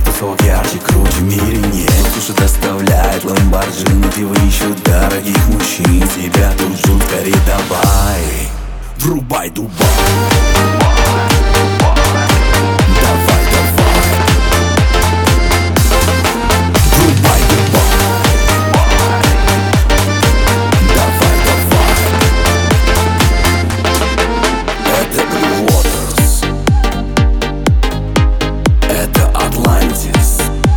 Всех тусовок ярче, круче в мире нет. Слушай, доставляет Ламборджини, пиво ищут дорогих мужчин. Тебя тут ждут, скорее давай, врубай Дубай. Давай, давай, врубай Дубай. Давай, давай. Это Blue Waters, это Атлантис,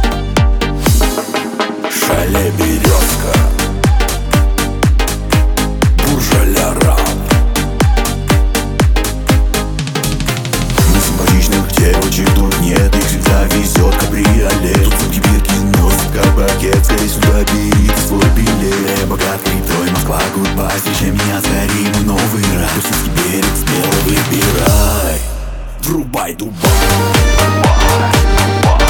Шале Березка, Буржа Ля Рам. Симпатичных девочек тут нет, их всегда везет кабриолет. Тут сумки, бирки, носит кабакет, скорее сюда бери ты свой билет. Я богат критой, Москва, гудбай, встречай меня скорее, мой новый рай. Русский берег, смело выбирай, врубай Дубай.